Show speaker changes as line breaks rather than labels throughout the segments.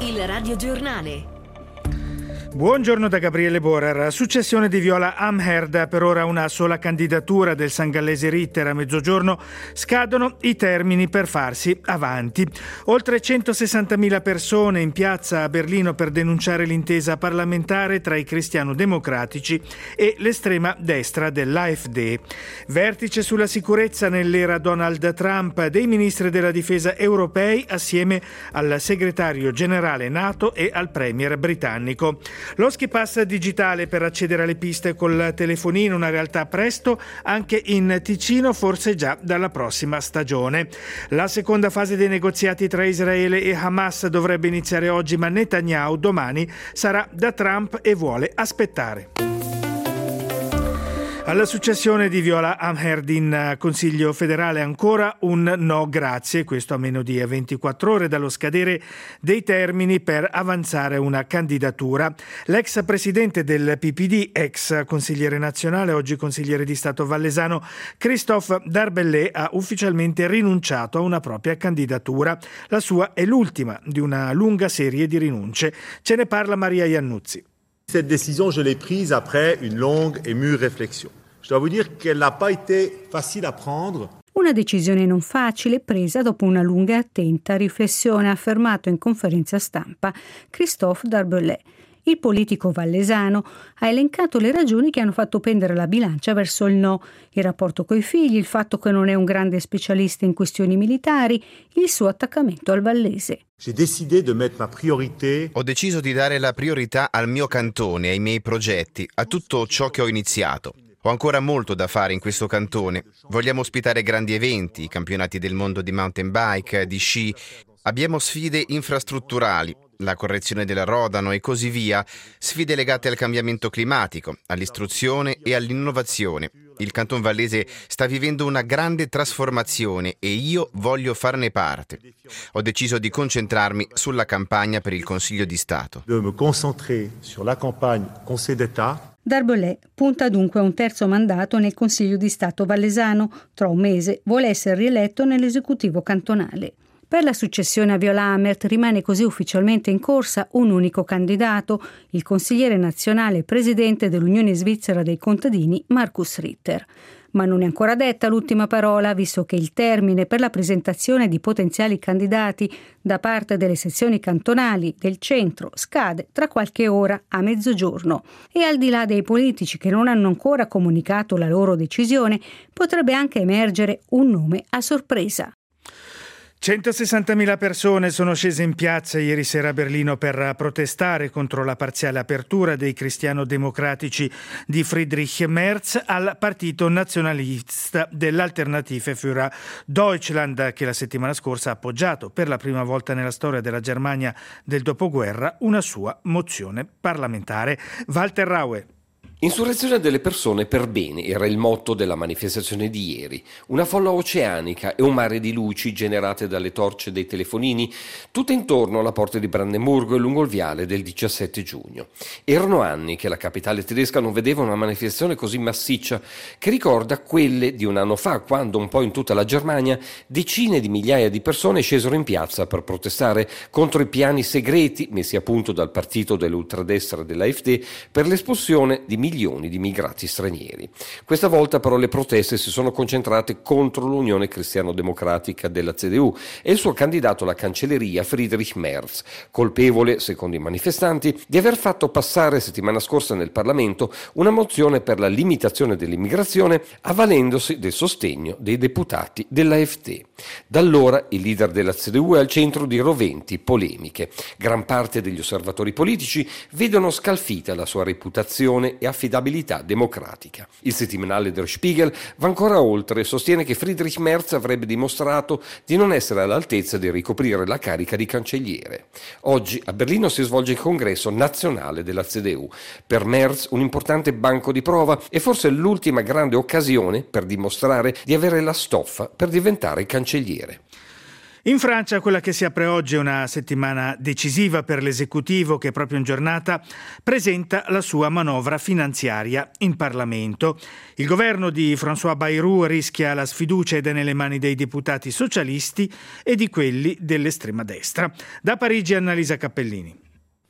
Il radiogiornale.
Buongiorno da Gabriele Borer. Successione di Viola Amherd, per ora una sola candidatura del sangallese Ritter. A mezzogiorno scadono i termini per farsi avanti. Oltre 160.000 persone in piazza a Berlino per denunciare l'intesa parlamentare tra i cristiano-democratici e l'estrema destra dell'AfD. Vertice sulla sicurezza nell'era Donald Trump dei ministri della difesa europei assieme al segretario generale NATO e al premier britannico. Lo ski pass digitale per accedere alle piste col telefonino, una realtà presto anche in Ticino, forse già dalla prossima stagione. La seconda fase dei negoziati tra Israele e Hamas dovrebbe iniziare oggi, ma Netanyahu domani sarà da Trump e vuole aspettare. Alla successione di Viola Amherd in Consiglio federale ancora un no grazie, questo a meno di 24 ore dallo scadere dei termini per avanzare una candidatura. L'ex presidente del PPD, ex consigliere nazionale, oggi consigliere di Stato vallesano, Christophe Darbellé ha ufficialmente rinunciato a una propria candidatura. La sua è l'ultima di una lunga serie di rinunce. Ce ne parla Maria Iannuzzi.
Cette décision, je l'ai prise après une longue et mûre réflexion. Je dois vous dire qu'elle n'a pas été facile à prendre.
Una decisione non facile presa dopo una lunga e attenta riflessione, ha affermato in conferenza stampa Christophe Darbellé. Il politico vallesano ha elencato le ragioni che hanno fatto pendere la bilancia verso il no: il rapporto coi figli, il fatto che non è un grande specialista in questioni militari, il suo attaccamento al vallese.
Ho deciso di dare la priorità al mio cantone, ai miei progetti, a tutto ciò che ho iniziato. Ho ancora molto da fare in questo cantone. Vogliamo ospitare grandi eventi, i campionati del mondo di mountain bike, di sci. Abbiamo sfide infrastrutturali, la correzione del rodano e così via, sfide legate al cambiamento climatico, all'istruzione e all'innovazione. Il Canton Vallese sta vivendo una grande trasformazione e io voglio farne parte. Ho deciso di concentrarmi sulla campagna per il Consiglio di Stato.
Darbellé punta dunque a un terzo mandato nel Consiglio di Stato vallesano. Tra un mese vuole essere rieletto nell'esecutivo cantonale. Per la successione a Viola Amherd rimane così ufficialmente in corsa un unico candidato, il consigliere nazionale e presidente dell'Unione Svizzera dei Contadini, Markus Ritter. Ma non è ancora detta l'ultima parola, visto che il termine per la presentazione di potenziali candidati da parte delle sezioni cantonali del centro scade tra qualche ora, a mezzogiorno. E al di là dei politici che non hanno ancora comunicato la loro decisione, potrebbe anche emergere un nome a sorpresa.
160.000 persone sono scese in piazza ieri sera a Berlino per protestare contro la parziale apertura dei cristiano-democratici di Friedrich Merz al partito nazionalista dell'Alternative für Deutschland, che la settimana scorsa ha appoggiato per la prima volta nella storia della Germania del dopoguerra una sua mozione parlamentare. Walter Raue.
Insurrezione delle persone per bene era il motto della manifestazione di ieri. Una folla oceanica e un mare di luci generate dalle torce dei telefonini, tutte intorno alla porta di Brandeburgo e lungo il viale del 17 giugno. Erano anni che la capitale tedesca non vedeva una manifestazione così massiccia, che ricorda quelle di un anno fa, quando un po' in tutta la Germania decine di migliaia di persone scesero in piazza per protestare contro i piani segreti messi a punto dal partito dell'ultradestra dell'AfD per l'espulsione di milioni di migrati stranieri. Questa volta però le proteste si sono concentrate contro l'Unione Cristiano-Democratica della CDU e il suo candidato alla cancelleria Friedrich Merz, colpevole, secondo i manifestanti, di aver fatto passare settimana scorsa nel Parlamento una mozione per la limitazione dell'immigrazione avvalendosi del sostegno dei deputati dell'AfD. Da allora il leader della CDU è al centro di roventi polemiche. Gran parte degli osservatori politici vedono scalfita la sua reputazione e affidabilità democratica. Il settimanale Der Spiegel va ancora oltre e sostiene che Friedrich Merz avrebbe dimostrato di non essere all'altezza di ricoprire la carica di cancelliere. Oggi a Berlino si svolge il congresso nazionale della CDU. Per Merz un importante banco di prova e forse l'ultima grande occasione per dimostrare di avere la stoffa per diventare cancelliere.
In Francia quella che si apre oggi è una settimana decisiva per l'esecutivo che proprio in giornata presenta la sua manovra finanziaria in Parlamento. Il governo di François Bayrou rischia la sfiducia ed è nelle mani dei deputati socialisti e di quelli dell'estrema destra. Da Parigi Annalisa Cappellini.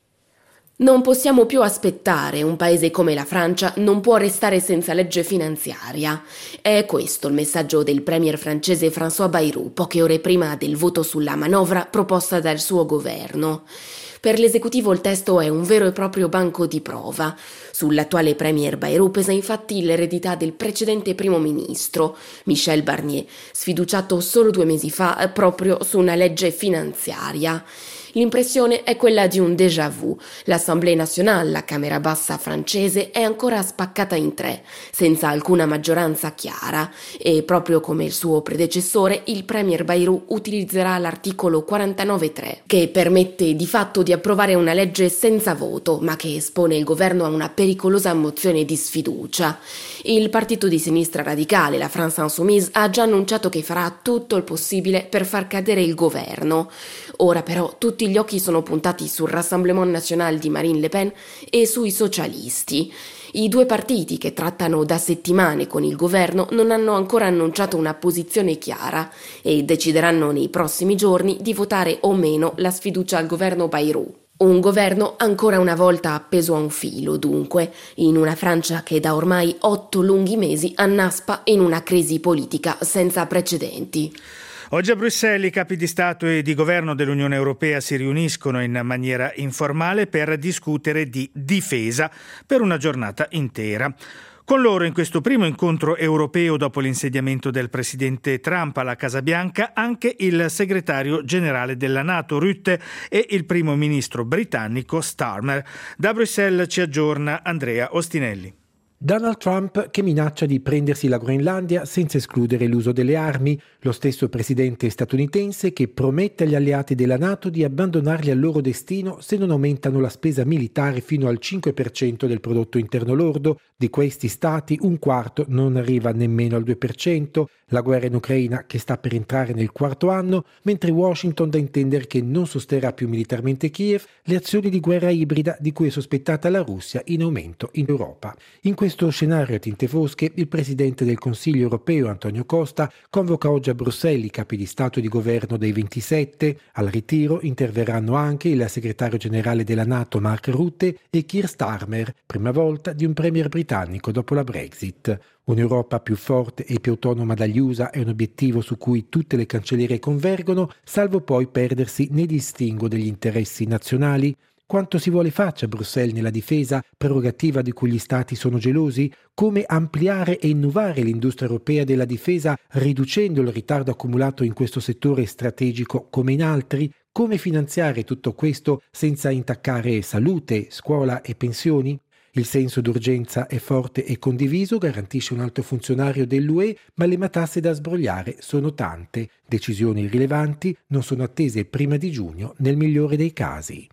Non possiamo più aspettare, un paese come la Francia non può restare senza legge finanziaria. È questo il messaggio del premier francese François Bayrou, poche ore prima del voto sulla manovra proposta dal suo governo. Per l'esecutivo il testo è un vero e proprio banco di prova. Sull'attuale premier Bayrou pesa infatti l'eredità del precedente primo ministro, Michel Barnier, sfiduciato solo 2 mesi fa proprio su una legge finanziaria. L'impressione è quella di un déjà vu. L'Assemblée nationale, la Camera bassa francese, è ancora spaccata in 3, senza alcuna maggioranza chiara, e proprio come il suo predecessore, il premier Bayrou utilizzerà l'articolo 49.3, che permette di fatto di approvare una legge senza voto, ma che espone il governo a una pericolosa mozione di sfiducia. Il partito di sinistra radicale, la France Insoumise, ha già annunciato che farà tutto il possibile per far cadere il governo. Ora però tutti gli occhi sono puntati sul Rassemblement National di Marine Le Pen e sui socialisti. I 2 partiti che trattano da settimane con il governo non hanno ancora annunciato una posizione chiara e decideranno nei prossimi giorni di votare o meno la sfiducia al governo Bayrou. Un governo ancora una volta appeso a un filo, dunque, in una Francia che da ormai 8 lunghi mesi annaspa in una crisi politica senza precedenti.
Oggi a Bruxelles i capi di Stato e di Governo dell'Unione Europea si riuniscono in maniera informale per discutere di difesa per una giornata intera. Con loro in questo primo incontro europeo dopo l'insediamento del presidente Trump alla Casa Bianca anche il segretario generale della NATO Rutte e il primo ministro britannico Starmer. Da Bruxelles ci aggiorna Andrea Ostinelli.
Donald Trump che minaccia di prendersi la Groenlandia senza escludere l'uso delle armi, lo stesso presidente statunitense che promette agli alleati della NATO di abbandonarli al loro destino se non aumentano la spesa militare fino al 5% del prodotto interno lordo. Di questi stati un quarto non arriva nemmeno al 2%, la guerra in Ucraina che sta per entrare nel 4º anno, mentre Washington dà a intendere che non sosterrà più militarmente Kiev, le azioni di guerra ibrida di cui è sospettata la Russia in aumento in Europa. In questo scenario a tinte fosche, il presidente del Consiglio europeo Antonio Costa convoca oggi a Bruxelles i capi di Stato e di Governo dei 27. Al ritiro interverranno anche il segretario generale della NATO Mark Rutte e Keir Starmer, prima volta di un premier britannico dopo la Brexit. Un'Europa più forte e più autonoma dagli USA è un obiettivo su cui tutte le cancellerie convergono, salvo poi perdersi nei distinguo degli interessi nazionali. Quanto si vuole faccia Bruxelles nella difesa, prerogativa di cui gli stati sono gelosi? Come ampliare e innovare l'industria europea della difesa riducendo il ritardo accumulato in questo settore strategico come in altri? Come finanziare tutto questo senza intaccare salute, scuola e pensioni? Il senso d'urgenza è forte e condiviso, garantisce un alto funzionario dell'UE, ma le matasse da sbrogliare sono tante. Decisioni rilevanti non sono attese prima di giugno, nel migliore dei casi.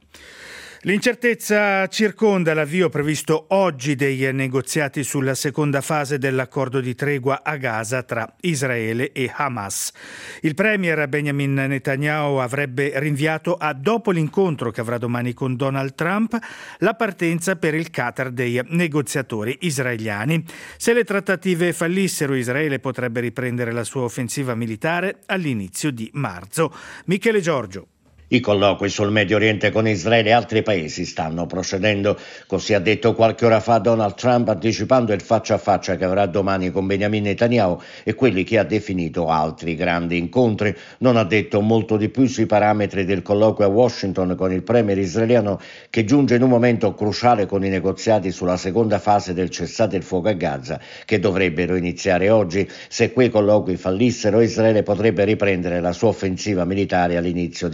L'incertezza circonda l'avvio previsto oggi dei negoziati sulla seconda fase dell'accordo di tregua a Gaza tra Israele e Hamas. Il premier Benjamin Netanyahu avrebbe rinviato a dopo l'incontro che avrà domani con Donald Trump la partenza per il Qatar dei negoziatori israeliani. Se le trattative fallissero, Israele potrebbe riprendere la sua offensiva militare all'inizio di marzo. Michele Giorgio.
I colloqui sul Medio Oriente con Israele e altri paesi stanno procedendo, così ha detto qualche ora fa Donald Trump, anticipando il faccia a faccia che avrà domani con Benjamin Netanyahu e quelli che ha definito altri grandi incontri. Non ha detto molto di più sui parametri del colloquio a Washington con il premier israeliano, che giunge in un momento cruciale con i negoziati sulla seconda fase del cessate il fuoco a Gaza, che dovrebbero iniziare oggi. Se quei colloqui fallissero, Israele potrebbe riprendere la sua offensiva militare all'inizio di marzo.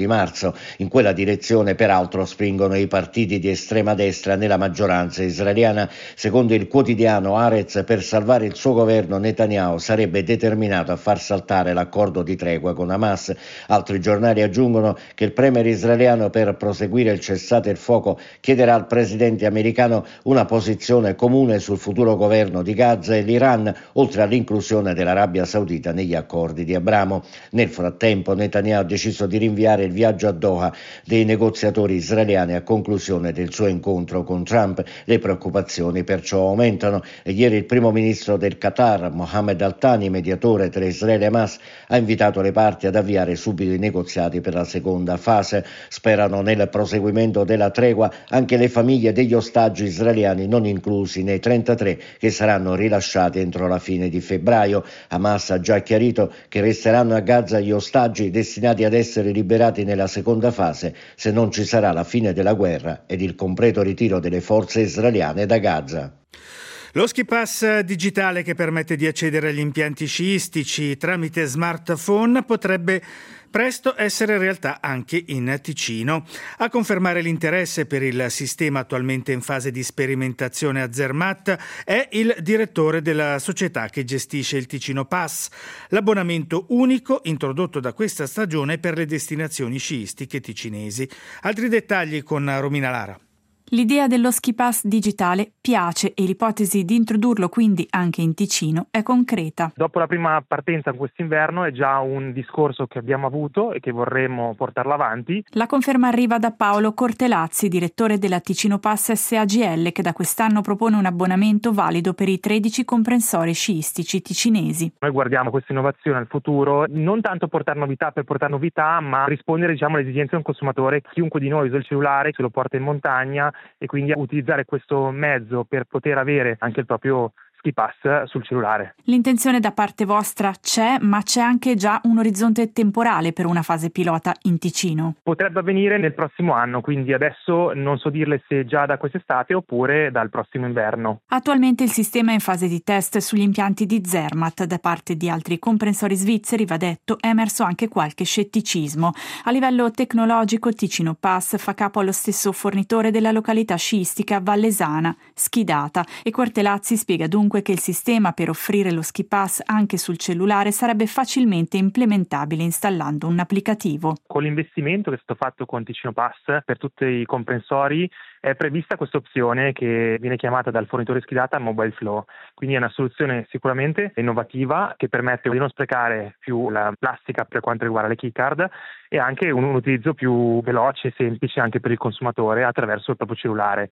stesso. In quella direzione peraltro spingono i partiti di estrema destra nella maggioranza israeliana. Secondo il quotidiano Haaretz, per salvare il suo governo Netanyahu sarebbe determinato a far saltare l'accordo di tregua con Hamas. Altri giornali aggiungono che il premier israeliano, per proseguire il cessate il fuoco, chiederà al presidente americano una posizione comune sul futuro governo di Gaza e l'Iran, oltre all'inclusione dell'Arabia Saudita negli accordi di Abramo. Nel frattempo Netanyahu ha deciso di rinviare il viaggio a Doha dei negoziatori israeliani a conclusione del suo incontro con Trump. Le preoccupazioni perciò aumentano e ieri il primo ministro del Qatar, Mohammed Al Thani, mediatore tra Israele e Hamas, ha invitato le parti ad avviare subito i negoziati per la seconda fase. Sperano nel proseguimento della tregua anche le famiglie degli ostaggi israeliani non inclusi nei 33 che saranno rilasciati entro la fine di febbraio. Hamas ha già chiarito che resteranno a Gaza gli ostaggi destinati ad essere liberati nella seconda fase se non ci sarà la fine della guerra ed il completo ritiro delle forze israeliane da Gaza.
Lo ski pass digitale, che permette di accedere agli impianti sciistici tramite smartphone, potrebbe presto essere realtà anche in Ticino. A confermare l'interesse per il sistema attualmente in fase di sperimentazione a Zermatt è il direttore della società che gestisce il Ticino Pass, l'abbonamento unico introdotto da questa stagione per le destinazioni sciistiche ticinesi. Altri dettagli con Romina Lara.
L'idea dello ski pass digitale piace e l'ipotesi di introdurlo quindi anche in Ticino è concreta.
Dopo la prima partenza quest'inverno è già un discorso che abbiamo avuto e che vorremmo portarlo avanti.
La conferma arriva da Paolo Cortelazzi, direttore della Ticino Pass SAGL, che da quest'anno propone un abbonamento valido per i 13 comprensori sciistici ticinesi.
Noi guardiamo questa innovazione al futuro, non tanto portare novità per portare novità, ma rispondere alle esigenze di un consumatore. Chiunque di noi usa il cellulare, se lo porta in montagna, e quindi utilizzare questo mezzo per poter avere anche il proprio ski pass sul cellulare.
L'intenzione da parte vostra c'è, ma c'è anche già un orizzonte temporale per una fase pilota in Ticino.
Potrebbe avvenire nel prossimo anno, quindi adesso non so dirle se già da quest'estate oppure dal prossimo inverno.
Attualmente il sistema è in fase di test sugli impianti di Zermatt. Da parte di altri comprensori svizzeri, va detto, è emerso anche qualche scetticismo. A livello tecnologico, Ticino Pass fa capo allo stesso fornitore della località sciistica vallesana, Skidata, e Cortelazzi spiega dunque che il sistema per offrire lo ski pass anche sul cellulare sarebbe facilmente implementabile installando un applicativo.
Con l'investimento che è stato fatto con Ticino Pass per tutti i comprensori è prevista questa opzione che viene chiamata dal fornitore Skidata Mobile Flow, quindi è una soluzione sicuramente innovativa che permette di non sprecare più la plastica per quanto riguarda le keycard e anche un utilizzo più veloce e semplice anche per il consumatore attraverso il proprio cellulare.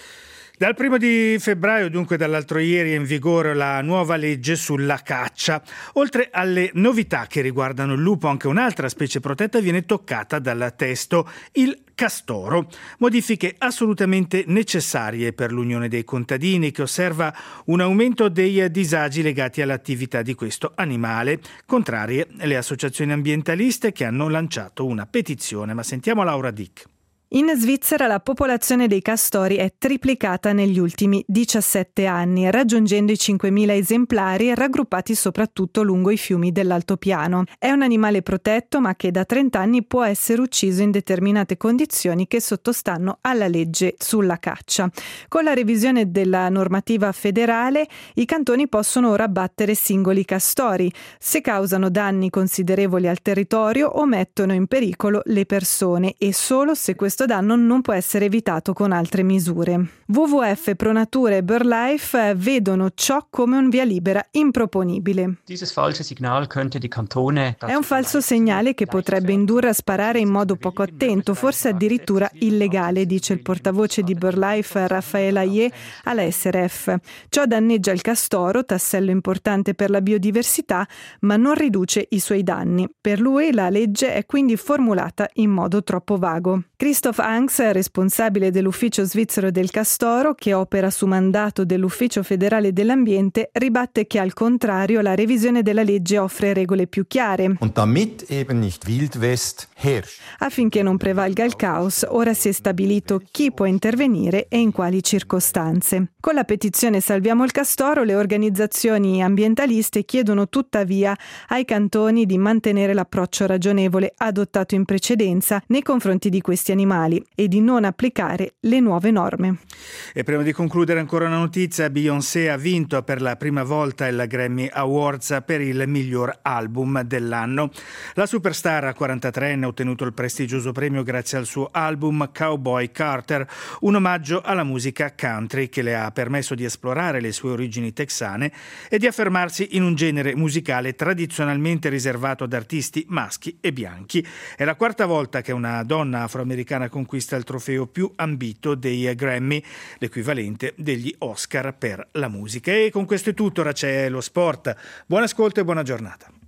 Dal 1 febbraio, dunque dall'altro ieri, è in vigore la nuova legge sulla caccia. Oltre alle novità che riguardano il lupo, anche un'altra specie protetta viene toccata dal testo, il castoro. Modifiche assolutamente necessarie per l'Unione dei contadini, che osserva un aumento dei disagi legati all'attività di questo animale, contrarie le associazioni ambientaliste che hanno lanciato una petizione. Ma sentiamo Laura Dick.
In Svizzera la popolazione dei castori è triplicata negli ultimi 17 anni, raggiungendo i 5.000 esemplari raggruppati soprattutto lungo i fiumi dell'altopiano. È un animale protetto, ma che da 30 anni può essere ucciso in determinate condizioni che sottostanno alla legge sulla caccia. Con la revisione della normativa federale, i cantoni possono ora abbattere singoli castori se causano danni considerevoli al territorio o mettono in pericolo le persone, e solo se questo danno non può essere evitato con altre misure. WWF, Pronatura e BirdLife vedono ciò come un via libera improponibile. È un falso segnale che potrebbe indurre a sparare in modo poco attento, forse addirittura illegale, dice il portavoce di BirdLife Raphaël Ayer alla SRF. Ciò danneggia il castoro, tassello importante per la biodiversità, ma non riduce i suoi danni. Per lui la legge è quindi formulata in modo troppo vago. Christophe Christoph Hanks, responsabile dell'Ufficio svizzero del Castoro, che opera su mandato dell'Ufficio federale dell'ambiente, ribatte che al contrario la revisione della legge offre regole più chiare.
Und damit eben nicht Wild West herrscht.
Affinché non prevalga il caos, ora si è stabilito chi può intervenire e in quali circostanze. Con la petizione Salviamo il Castoro, le organizzazioni ambientaliste chiedono tuttavia ai cantoni di mantenere l'approccio ragionevole adottato in precedenza nei confronti di questi animali e di non applicare le nuove norme.
E prima di concludere ancora una notizia: Beyoncé ha vinto per la prima volta il Grammy Awards per il miglior album dell'anno. La superstar 43enne ha ottenuto il prestigioso premio grazie al suo album Cowboy Carter, un omaggio alla musica country che le ha permesso di esplorare le sue origini texane e di affermarsi in un genere musicale tradizionalmente riservato ad artisti maschi e bianchi. È la quarta volta che una donna afroamericana conquista il trofeo più ambito dei Grammy, l'equivalente degli Oscar per la musica. E con questo è tutto, ora c'è lo sport. Buon ascolto e buona giornata.